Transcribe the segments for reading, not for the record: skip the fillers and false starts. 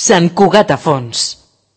Sant Cugat a fons.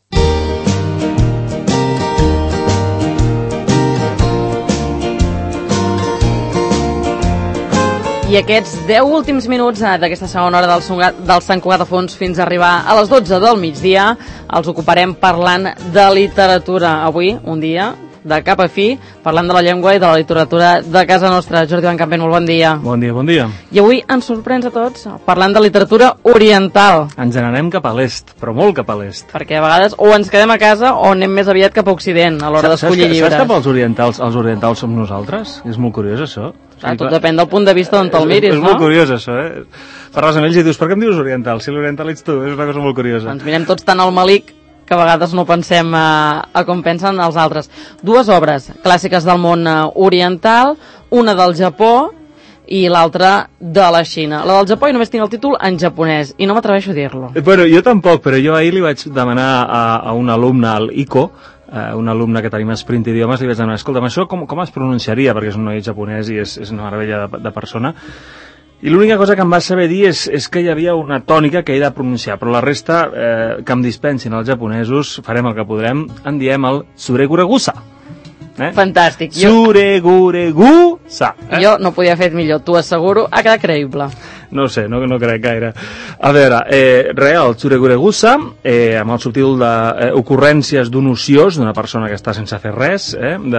I aquests 10 últims minuts d'aquesta segona hora del Sant Cugat a fons fins a arribar a les 12 del migdia els ocuparem parlant de literatura. Avui, un dia de cap a fi, parlant de la llengua i de la literatura de casa nostra. Jordi Van Campent, molt bon dia. Bon dia, bon dia. I avui ens sorprens a tots parlant de literatura oriental. Ens n'anem cap a l'est, però molt cap a l'est. Perquè a vegades o ens quedem a casa o anem més aviat cap a Occident a l'hora d'escollir llibres. Saps que els orientals som nosaltres? És molt curiós, això. Tot depèn del punt de vista d'on te'l miris, no? És molt curiós, això, Parles amb ells i dius, per què em dius oriental? Si l'oriental ets tu, és una cosa molt curiosa. Ens mirem tots tan al malic que a vegades no pensem a com pensen els altres. Dues obres clàssiques del món oriental, una del Japó i l'altra de la Xina. La del Japó, i només tinc el títol en japonès, i no m'atreveixo a dir-lo. Bueno, jo tampoc, però jo ahir li vaig demanar a un alumne, al ICO, un alumne que tenim a Sprint Idiomes, li vaig demanar, escolta'm, això com es pronunciaria? Perquè és un noi japonès i és una meravella de persona. I l'única cosa que em va saber dir és que hi havia una tònica que he de pronunciar, però la resta, que em dispensin els japonesos, farem el que podrem, en diem el Sureguregusa. Fantàstic. Sureguregusa. Jo no podia fer millor, t'ho asseguro, ha quedat creïble. No sé, no crec gaire. A veure, el Tsureguregusa, amb el subtítol d'ocurrències d'un ociós, d'una persona que està sense fer res,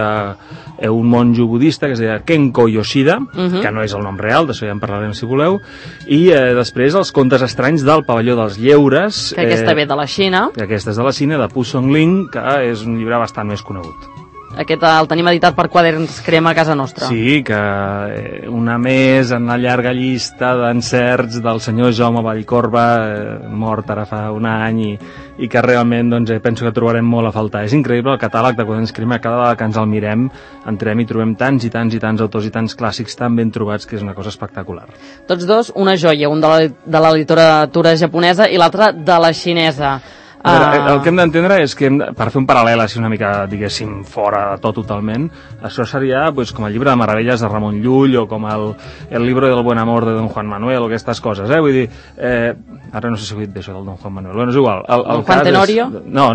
d'un monjo budista que es deia Kenko Yoshida, que no és el nom real, d'això ja en parlarem si voleu, i després els contes estranys del pavelló dels lleures. Que aquesta ve de la Xina. Que aquesta és de la Xina, de Pu Songling, que és un llibre bastant més conegut. Aquest el tenim editat per Quaderns Crema a casa nostra. Sí, que una més en la llarga llista d'encerts del senyor Jaume Vallcorba, mort ara fa un any, i que realment penso que trobarem molt a faltar. És increïble el catàleg de Quaderns Crema, cada vegada que ens el mirem entrem i trobem tants i tants i tants autors i tants clàssics tan ben trobats que és una cosa espectacular. Tots dos una joia, un de la literatura japonesa i l'altre de la xinesa. El que hem d'entendre és que, per fer un paral·lel així una mica, diguéssim, fora de tot totalment, això seria com el llibre de meravelles de Ramon Llull o com el libro del buen amor de Don Juan Manuel o aquestes coses, Vull dir, ara no sé si he dit això del Don Juan Manuel, bueno, és igual. Don Juan Tenorio? No,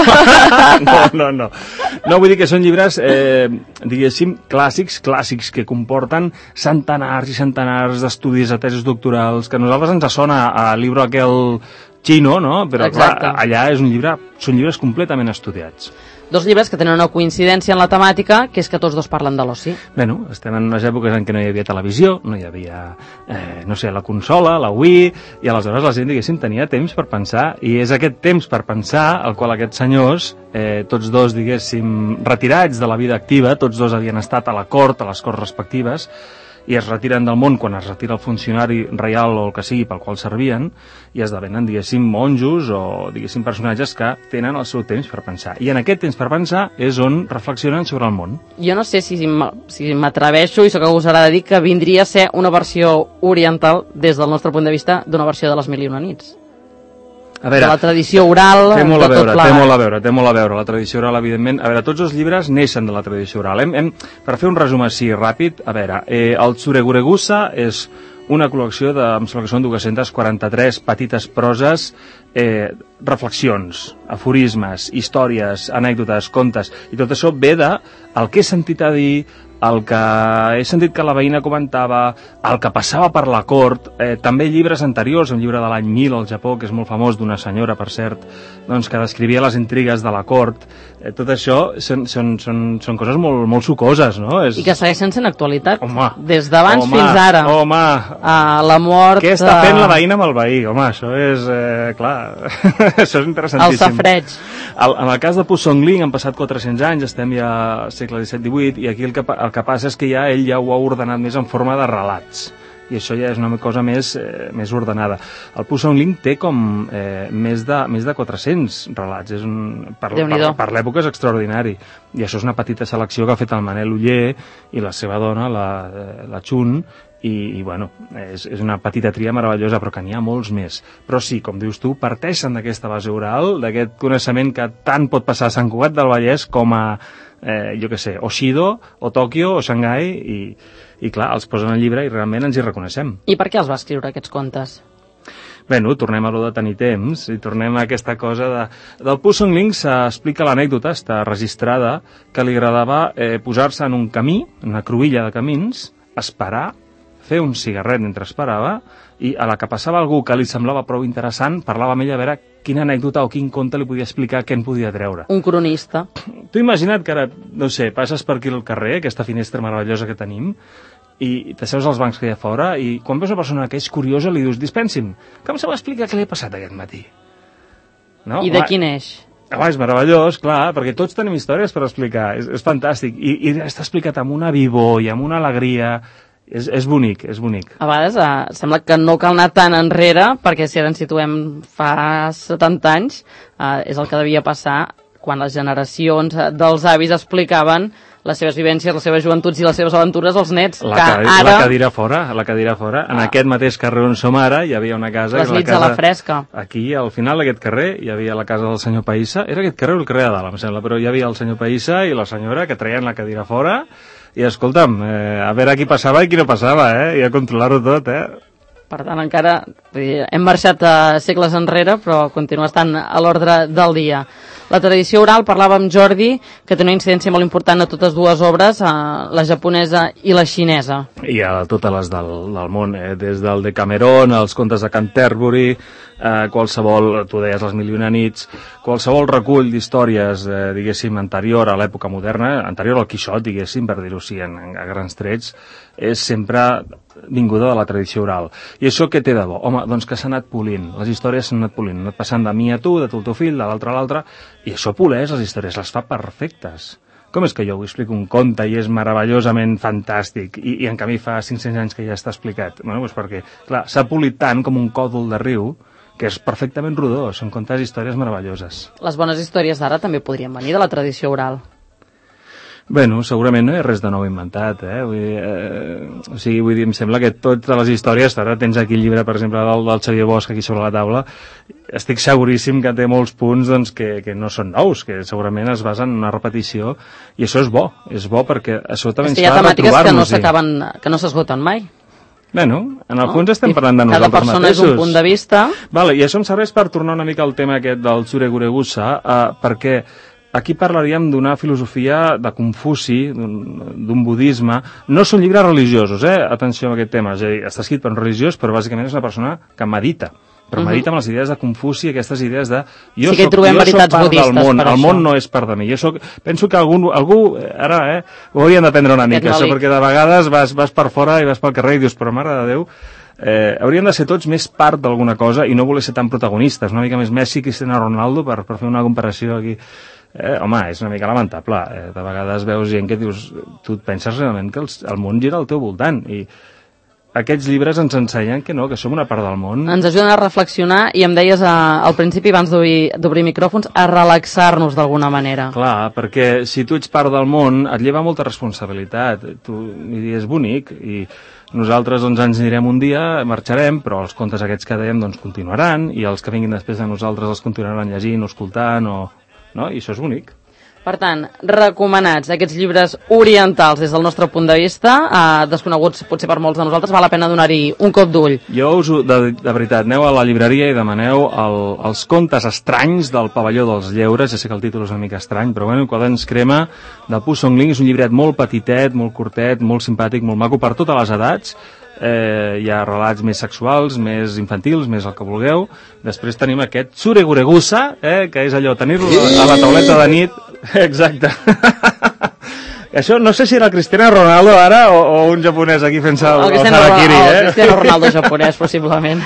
vull dir que són llibres, diguéssim, clàssics que comporten centenars i centenars d'estudis, de tesis doctorals, que a nosaltres ens sona al llibre aquell xino, no? Però clar, allà són llibres completament estudiats. Dos llibres que tenen una coincidència en la temàtica, que és que tots dos parlen de l'oci. Bueno, estem en unes èpoques en què no hi havia televisió, no hi havia, la consola, la Wii, i aleshores la gent, diguéssim, tenia temps per pensar, i és aquest temps per pensar el qual aquests senyors, tots dos, diguéssim, retirats de la vida activa, tots dos havien estat a la cort, a les corts respectives, i es retiren del món quan es retira el funcionari reial o el que sigui pel qual servien i esdevenen, diguéssim, monjos o, diguéssim, personatges que tenen el seu temps per pensar. I en aquest temps per pensar és on reflexionen sobre el món. Jo no sé si m'atreveixo, i sóc agosarà de dir que vindria a ser una versió oriental, des del nostre punt de vista, d'una versió de Les Mil i una nits. A veure, de la tradició oral, té molt a veure, la tradició oral, evidentment. A veure, tots els llibres neixen de la tradició oral. Per fer un resum així ràpid, a veure, el Tsureguregusa és una col·lecció de, em sembla que són 243 petites proses, reflexions, aforismes, històries, anècdotes, contes, i tot això ve del que he sentit a dir, el que he sentit que la veïna comentava, el que passava per la cort, també llibres anteriors, un llibre de l'any 1000 al Japó, que és molt famós, d'una senyora, per cert, que descrivia les intrigues de la cort. Tot això són coses molt sucoses, no? I que segueixen sent actualitat, des Home, d'abans fins ara. La mort... Què està fent la veïna amb el veí? Home, això és, clar, això és interessantíssim. El safreig. En el cas de Pu Songling han passat 400 anys, estem ja al segle XVII-XVIII, i aquí el que passa és que ell ja ho ha ordenat més en forma de relats, i això ja és una cosa més ordenada. El Pu Songling té com més de 400 relats, per l'època és extraordinari, i això és una petita selecció que ha fet el Manel Oller i la seva dona, la Chun, i bueno, és una petita tria meravellosa, però que n'hi ha molts més. Però sí, com dius tu, parteixen d'aquesta base oral, d'aquest coneixement que tant pot passar a Sant Cugat del Vallès com a, jo què sé, Oshido, o Tòquio, o Xangai, i clar, els posen al llibre i realment ens hi reconeixem. I per què els va escriure aquests contes? Bueno, tornem a lo de tenir temps i tornem a aquesta cosa del Pu Songling. S'explica l'anècdota, està registrada, que li agradava posar-se en un camí, en una cruïlla de camins, esperar, fer un cigarret mentre esperava, i a la que passava algú que li semblava prou interessant, parlava amb ella a veure quina anècdota o quin conte li podia explicar, què en podia treure. Un cronista. Tu imagina't que ara, no sé, passes per aquí al carrer, aquesta finestra meravellosa que tenim, i t'asseus als bancs que hi ha fora, i quan veus una persona que és curiosa li dius, dispensi'm, que em sabeu explicar què li ha passat aquest matí? No? I de quin eix? Home, és meravellós, clar, perquè tots tenim històries per explicar, és fantàstic, i està explicat amb una vivor i amb una alegria. És bonic, és bonic. A vegades sembla que no cal anar tan enrere, perquè si ara ens situem fa 70 anys, és el que devia passar quan les generacions dels avis explicaven les seves vivències, les seves joventuts i les seves aventures als nets. La cadira fora. En aquest mateix carrer on som ara hi havia una casa... Les nits a la fresca. Aquí, al final d'aquest carrer, hi havia la casa del senyor Païssa. Era aquest carrer o el carrer de dalt, em sembla, però hi havia el senyor Païssa i la senyora que traien la cadira fora. I escolta'm, a veure qui passava i qui no passava, i a controlar-ho tot, Per tant, encara hem marxat segles enrere, però continua estant a l'ordre del dia. La tradició oral, parlava amb Jordi, que té una incidència molt important a totes dues obres, la japonesa i la xinesa. I a totes les del món, des del Decameron, els contes de Canterbury, qualsevol, tu deies les Mil i una nits, qualsevol recull d'històries, diguéssim, anterior a l'època moderna, anterior al Quixot, diguéssim, per dir-ho així, a grans trets, és sempre vinguda de la tradició oral. I això què té de bo? Home, doncs que s'ha anat polint, les històries s'han anat polint, han anat passant de mi a tu, de tu al teu fill, de l'altre a l'altre, i això poleix les històries, les fa perfectes. Com és que jo avui explico un conte i és meravellosament fantàstic i en canvi fa 500 anys que ja està explicat? Bueno, doncs perquè, clar, s'ha polit tant com un còdol de riu que és perfectament rodó, són contes històries meravelloses. Les bones històries d'ara també podrien venir de la tradició oral. Bueno, segurament no hi ha res de nou inventat, vull dir, em sembla que totes les històries, ara tens aquí el llibre, per exemple, del Xavier Bosch aquí sobre la taula, estic seguríssim que té molts punts doncs, que no són nous, que segurament es basen en una repetició, i això és bo perquè això també ens fa retrobar-nos. Hi ha temàtiques que no s'esgoten mai. Bueno, en el fons estem parlant de nosaltres mateixos. Cada persona és un punt de vista. Vale, i això em serveix per tornar una mica al tema aquest del Tsureguregusa, perquè aquí parlaríem d'una filosofia de Confuci, d'un budisme. No són llibres religiosos, atenció a aquest tema. És a dir, està escrit per un religiós, però bàsicament és una persona que medita. Però medita amb les idees de Confuci, aquestes idees de jo soc part del món, el món no és part de mi. Penso que algú ara ho hauríem d'aprendre una mica, això, perquè de vegades vas per fora i vas pel carrer i dius, però mare de Déu, hauríem de ser tots més part d'alguna cosa i no voler ser tan protagonistes, una mica més Messi que Cristiano Ronaldo, per fer una comparació aquí. Home, és una mica lamentable. De vegades veus gent que dius, tu et penses realment que el món gira al teu voltant, i aquests llibres ens ensenyen que no, que som una part del món. Ens ajuden a reflexionar i em deies al principi, abans d'obrir micròfons, a relaxar-nos d'alguna manera. Clar, perquè si tu ets part del món et lleva molta responsabilitat. És bonic i nosaltres doncs, ens anirem un dia, marxarem, però els contes aquests que dèiem doncs, continuaran i els que vinguin després de nosaltres els continuaran llegint o escoltant, i això és bonic. Per tant, recomanats aquests llibres orientals des del nostre punt de vista, desconeguts potser per molts de nosaltres, val la pena donar-hi un cop d'ull. Jo de veritat, aneu a la llibreria i demaneu els contes estranys del Pavelló dels Lleures. Ja sé que el títol és una mica estrany, però bueno, Quaderns Crema, de Pu Songling, és un llibret molt petitet, molt curtet, molt simpàtic, molt maco per totes les edats. Hi ha relats més sexuals, més infantils, més el que vulgueu. Després tenim aquest Tsureguregusa, que és allò, tenir-lo a la tauleta de nit. Exacte. Això no sé si era el Cristiano Ronaldo ara o un japonès aquí fent-se el harakiri. El Cristiano Ronaldo japonès, possiblement.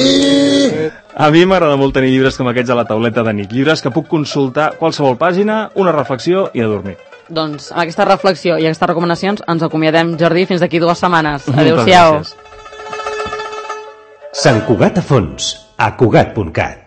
A mi m'agrada molt tenir llibres com aquests a la tauleta de nit. Llibres que puc consultar qualsevol pàgina, una reflexió i a dormir. Doncs amb aquesta reflexió i aquestes recomanacions ens acomiadem, Jordi, fins d'aquí 2 setmanes. Adéu-siau. Sant Cugat a fons, a Cugat.cat.